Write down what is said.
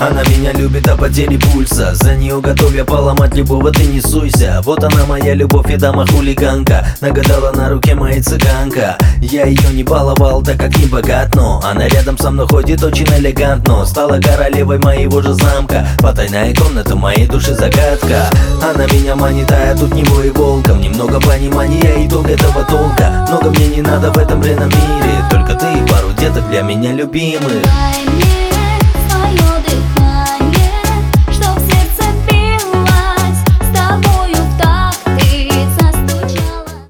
Она меня любит до потери пульса, за нее готов я поломать любого, ты не суйся. Вот она моя любовь и дама-хулиганка, нагадала на руке моей цыганка. Я ее не баловал, так как не богат, но она рядом со мной ходит очень элегантно. Стала королевой моего же замка, потайная комната моей души загадка. Она меня манит, а я тут него и волком. Немного понимания, итог этого толка. Много мне не надо в этом бренном мире, только ты и пару деток для меня любимых.